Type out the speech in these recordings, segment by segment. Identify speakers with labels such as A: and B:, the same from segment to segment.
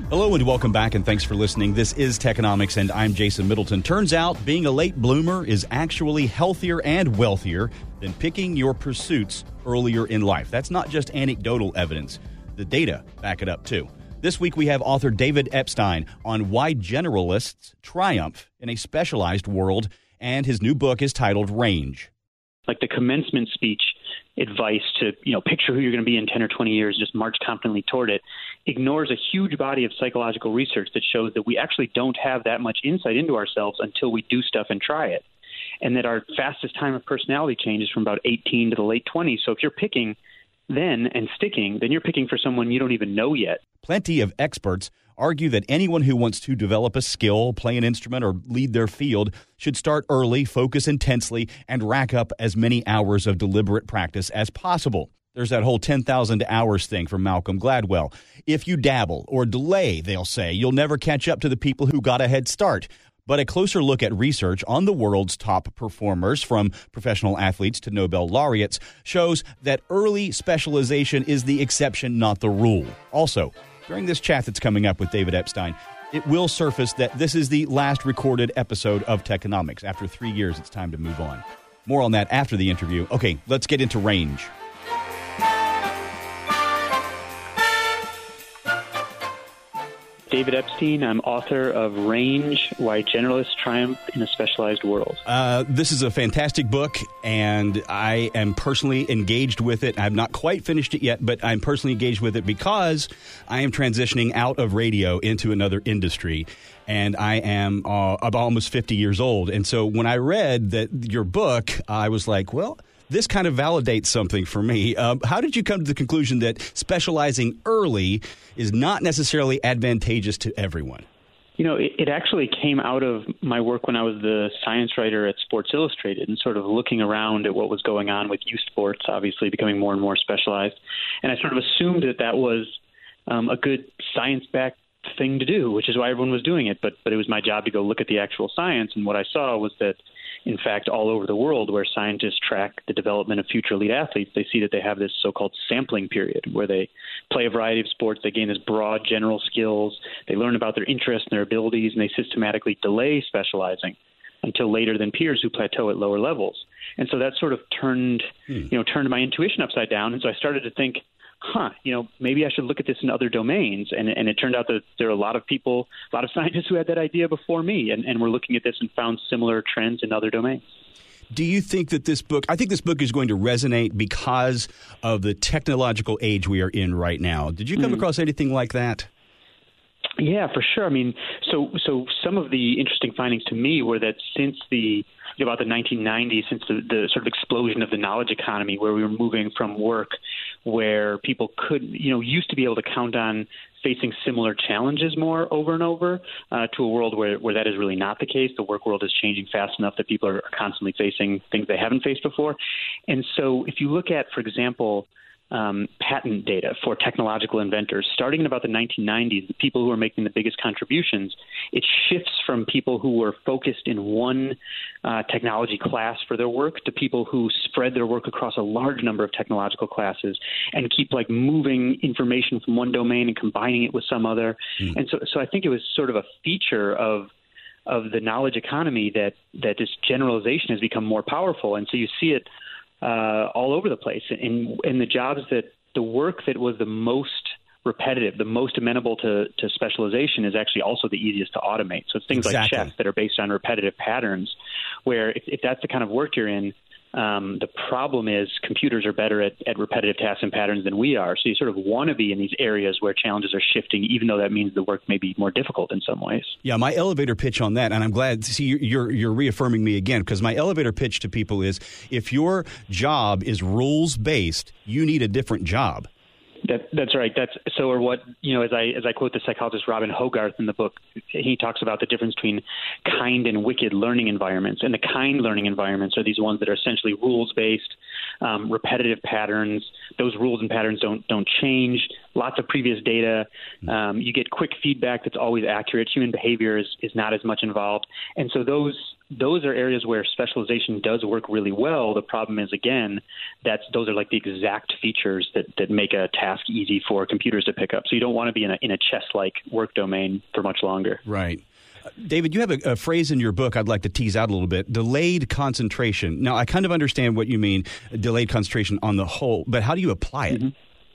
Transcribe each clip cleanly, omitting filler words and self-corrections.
A: Hello and welcome back, and thanks for listening. This is Techonomics, and I'm Jason Middleton. Turns out being a late bloomer is actually healthier and wealthier than picking your pursuits earlier in life. That's not just anecdotal evidence. The data back it up, too. This week we have author David Epstein on why generalists triumph in a specialized world, and his new book is titled Range.
B: Like the commencement speech advice to, picture who you're going to be in 10 or 20 years, just march confidently toward it, ignores a huge body of psychological research that shows that we actually don't have that much insight into ourselves until we do stuff and try it. And that our fastest time of personality change is from about 18 to the late 20s. So if you're picking then and sticking, then you're picking for someone you don't even know yet.
A: Plenty of experts argue that anyone who wants to develop a skill, play an instrument, or lead their field should start early, focus intensely, and rack up as many hours of deliberate practice as possible. There's that whole 10,000 hours thing from Malcolm Gladwell. If you dabble or delay, they'll say, you'll never catch up to the people who got a head start. But a closer look at research on the world's top performers, from professional athletes to Nobel laureates, shows that early specialization is the exception, not the rule. Also, during this chat that's coming up with David Epstein, it will surface that this is the last recorded episode of Techonomics. After 3 years, it's time to move on. More on that after the interview. Okay, let's get into Range.
B: David Epstein. I'm author of Range, Why Generalists Triumph in a Specialized World.
A: This is a fantastic book, and I am personally engaged with it. I've not quite finished it yet, but I'm personally engaged with it because I am transitioning out of radio into another industry, and I am almost 50 years old. And so when I read your book, I was like, well, this kind of validates something for me. How did you come to the conclusion that specializing early is not necessarily advantageous to everyone?
B: It actually came out of my work when I was the science writer at Sports Illustrated and sort of looking around at what was going on with youth sports, obviously becoming more and more specialized. And I sort of assumed that was a good science-backed thing to do, which is why everyone was doing it. But it was my job to go look at the actual science. And what I saw was that, in fact, all over the world where scientists track the development of future elite athletes, they see that they have this so-called sampling period where they play a variety of sports, they gain this broad general skills, they learn about their interests and their abilities, and they systematically delay specializing until later than peers who plateau at lower levels. And so that sort of turned my intuition upside down. And so I started to think, maybe I should look at this in other domains. And it turned out that there are a lot of people, a lot of scientists who had that idea before me, and were looking at this and found similar trends in other domains.
A: Do you think that I think this book is going to resonate because of the technological age we are in right now. Did you come across anything like that?
B: Yeah, for sure. I mean, so some of the interesting findings to me were that since about the 1990s, since the sort of explosion of the knowledge economy, where we were moving from work where people used to be able to count on facing similar challenges more over and over to a world where that is really not the case. The work world is changing fast enough that people are constantly facing things they haven't faced before. And so if you look at, for example, patent data for technological inventors, starting in about the 1990s, the people who are making the biggest contributions, it shifts from people who were focused in one technology class for their work to people who spread their work across a large number of technological classes and keep moving information from one domain and combining it with some other. And so I think it was sort of a feature of the knowledge economy that this generalization has become more powerful. And so you see it all over the place. In the jobs the work that was the most repetitive, the most amenable to specialization is actually also the easiest to automate. So it's things like chess that are based on repetitive patterns, where if that's the kind of work you're in, the problem is computers are better at repetitive tasks and patterns than we are. So you sort of want to be in these areas where challenges are shifting, even though that means the work may be more difficult in some ways.
A: Yeah, my elevator pitch on that, and I'm glad to see you're reaffirming me again, because my elevator pitch to people is, if your job is rules-based, you need a different job.
B: That's right. As I quote the psychologist Robin Hogarth in the book, he talks about the difference between kind and wicked learning environments. And the kind learning environments are these ones that are essentially rules-based, repetitive patterns. Those rules and patterns don't change. Lots of previous data. You get quick feedback that's always accurate. Human behavior is not as much involved. And so those those are areas where specialization does work really well. The problem is, again, those are like the exact features that make a task easy for computers to pick up. So you don't want to be in a chess-like work domain for much longer.
A: Right. David, you have a phrase in your book I'd like to tease out a little bit, delayed concentration. Now, I kind of understand what you mean, delayed concentration on the whole, but how do you apply it?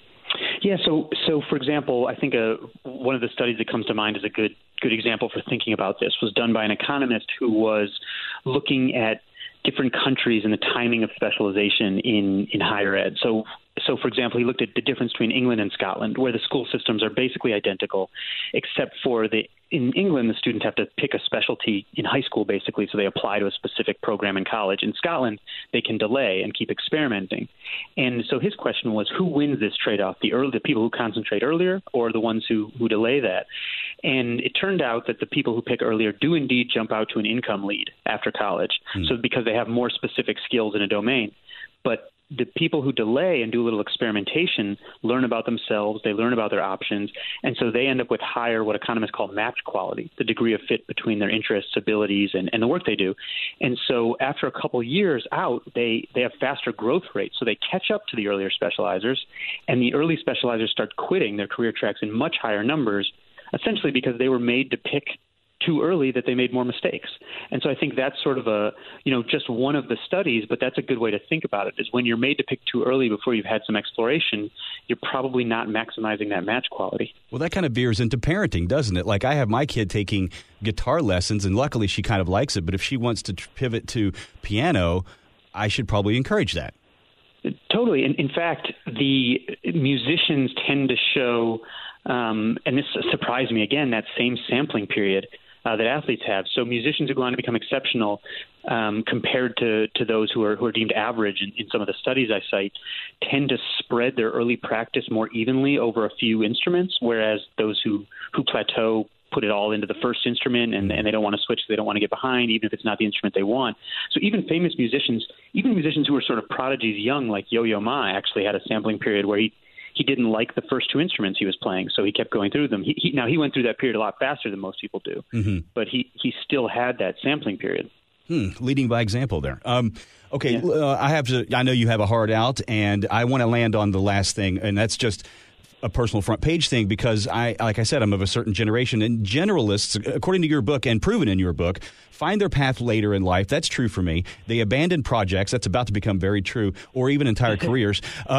B: Yeah, so for example, I think one of the studies that comes to mind as a good example for thinking about this was done by an economist who was looking at different countries and the timing of specialization in higher ed. So, for example, he looked at the difference between England and Scotland, where the school systems are basically identical, except for in England, the students have to pick a specialty in high school, basically, so they apply to a specific program in college. In Scotland, they can delay and keep experimenting. And so his question was, who wins this trade-off, the people who concentrate earlier or the ones who delay that? And it turned out that the people who pick earlier do indeed jump out to an income lead after college, so because they have more specific skills in a domain. But the people who delay and do a little experimentation learn about themselves, they learn about their options, and so they end up with higher, what economists call match quality, the degree of fit between their interests, abilities, and the work they do. And so after a couple years out, they have faster growth rates, so they catch up to the earlier specializers, and the early specializers start quitting their career tracks in much higher numbers, essentially because they were made to pick too early that they made more mistakes. And so I think that's sort of just one of the studies, but that's a good way to think about it, is when you're made to pick too early before you've had some exploration, you're probably not maximizing that match quality.
A: Well, that kind of veers into parenting, doesn't it? Like I have my kid taking guitar lessons, and luckily she kind of likes it, but if she wants to pivot to piano, I should probably encourage that.
B: Totally. In fact, the musicians tend to show, and this surprised me again, that same sampling period that athletes have. So musicians who go on to become exceptional compared to those who are deemed average in some of the studies I cite tend to spread their early practice more evenly over a few instruments, whereas those who plateau put it all into the first instrument and they don't want to switch, they don't want to get behind, even if it's not the instrument they want. So even famous musicians, even musicians who were sort of prodigies young, like Yo-Yo Ma, actually had a sampling period where he didn't like the first two instruments he was playing, so he kept going through them. He went through that period a lot faster than most people do, but he still had that sampling period.
A: Leading by example there. Okay, yeah. I know you have a hard out, and I want to land on the last thing, and that's just a personal front page thing, because like I said, I'm of a certain generation, and generalists, according to your book and proven in your book, find their path later in life. That's true for me. They abandon projects. That's about to become very true, or even entire careers.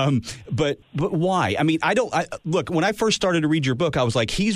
A: But why? I mean, look, when I first started to read your book, I was like, he's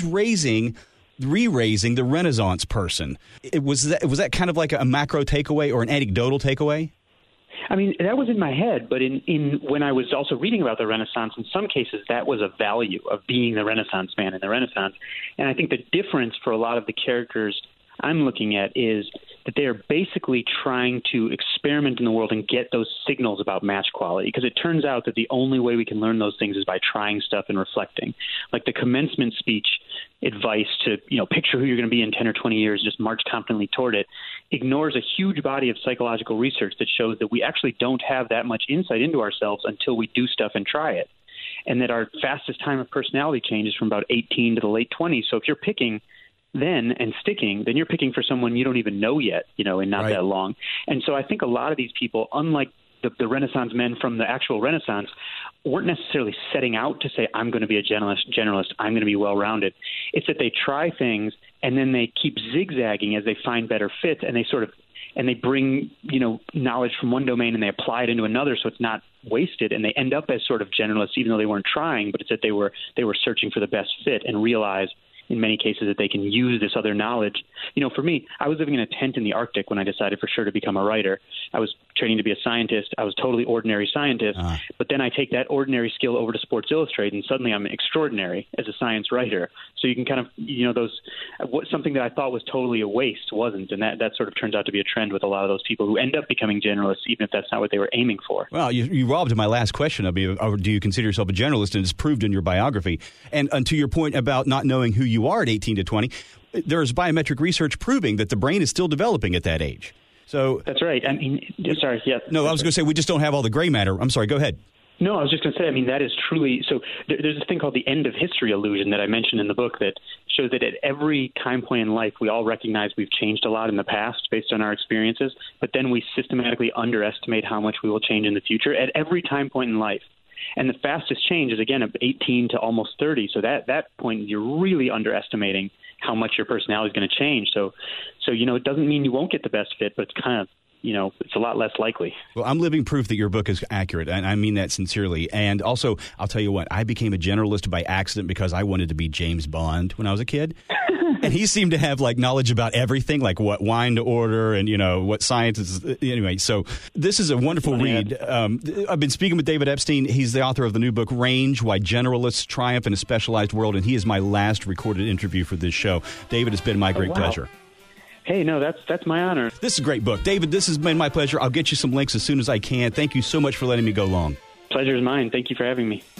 A: re-raising the Renaissance person. Was that kind of like a macro takeaway or an anecdotal takeaway?
B: I mean, that was in my head, but in when I was also reading about the Renaissance, in some cases that was a value of being the Renaissance man in the Renaissance. And I think the difference for a lot of the characters I'm looking at is that they are basically trying to experiment in the world and get those signals about match quality, because it turns out that the only way we can learn those things is by trying stuff and reflecting. Like the commencement speech advice to, picture who you're going to be in 10 or 20 years, just march confidently toward it, ignores a huge body of psychological research that shows that we actually don't have that much insight into ourselves until we do stuff and try it. And that our fastest time of personality change is from about 18 to the late 20s. So if you're picking then and sticking, then you're picking for someone you don't even know yet, in not that long. And so I think a lot of these people, unlike the Renaissance men from the actual Renaissance, weren't necessarily setting out to say, I'm going to be a generalist, I'm going to be well-rounded. It's that they try things and then they keep zigzagging as they find better fits, and they bring, knowledge from one domain and they apply it into another, so it's not wasted, and they end up as sort of generalists even though they weren't trying, but it's that they were searching for the best fit and realize in many cases that they can use this other knowledge. For me, I was living in a tent in the Arctic when I decided for sure to become a writer. I was training to be a scientist. I was totally ordinary scientist, but then I take that ordinary skill over to Sports Illustrated, and suddenly I'm extraordinary as a science writer. So you can kind of, something that I thought was totally a waste wasn't, and that sort of turns out to be a trend with a lot of those people who end up becoming generalists, even if that's not what they were aiming for.
A: Well, you robbed my last question of me. Do you consider yourself a generalist? And it's proved in your biography. And to your point about not knowing who you are at 18 to 20, there's biometric research proving that the brain is still developing at that age. So
B: that's right. I mean, sorry, yeah.
A: No, I was going to say we just don't have all the gray matter. I'm sorry, go ahead.
B: No, I was just going to say, I mean, that is truly – so there's this thing called the end of history illusion that I mentioned in the book that shows that at every time point in life, we all recognize we've changed a lot in the past based on our experiences, but then we systematically underestimate how much we will change in the future at every time point in life. And the fastest change is, again, of 18 to almost 30. So that point, you're really underestimating how much your personality is going to change. So it doesn't mean you won't get the best fit, but it's kind of, it's a lot less likely.
A: Well, I'm living proof that your book is accurate, and I mean that sincerely. And also, I'll tell you what, I became a generalist by accident because I wanted to be James Bond when I was a kid. And he seemed to have knowledge about everything, like what wine to order and, what science is. Anyway, so this is a wonderful read. I've been speaking with David Epstein. He's the author of the new book, Range, Why Generalists Triumph in a Specialized World. And he is my last recorded interview for this show. David, it's been my great pleasure.
B: Hey, no, that's my honor.
A: This is a great book. David, this has been my pleasure. I'll get you some links as soon as I can. Thank you so much for letting me go long.
B: Pleasure is mine. Thank you for having me.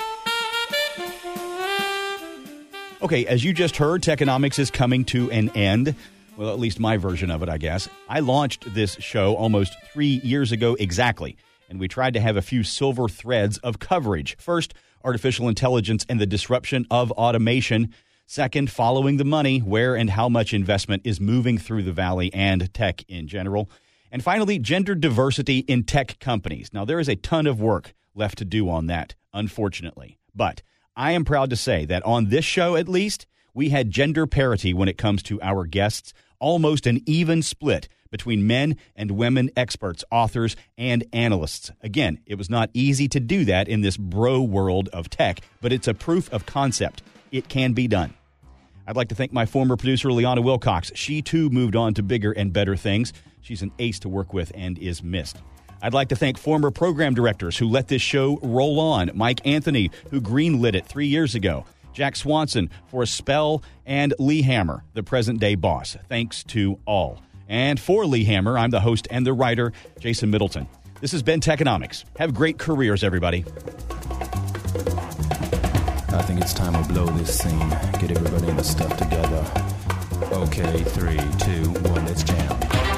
A: Okay, as you just heard, Techonomics is coming to an end. Well, at least my version of it, I guess. I launched this show almost 3 years ago exactly, and we tried to have a few silver threads of coverage. First, artificial intelligence and the disruption of automation. Second, following the money, where and how much investment is moving through the valley and tech in general. And finally, gender diversity in tech companies. Now, there is a ton of work left to do on that, unfortunately. But I am proud to say that on this show, at least, we had gender parity when it comes to our guests, almost an even split between men and women experts, authors, and analysts. Again, it was not easy to do that in this bro world of tech, but it's a proof of concept. It can be done. I'd like to thank my former producer, Liana Wilcox. She, too, moved on to bigger and better things. She's an ace to work with and is missed. I'd like to thank former program directors who let this show roll on. Mike Anthony, who greenlit it 3 years ago. Jack Swanson for a spell, and Lee Hammer, the present-day boss. Thanks to all. And for Lee Hammer, I'm the host and the writer, Jason Middleton. This has been Techonomics. Have great careers, everybody.
C: I think it's time we blow this scene. Get everybody in the stuff together. Okay, 3, 2, 1, let's jam.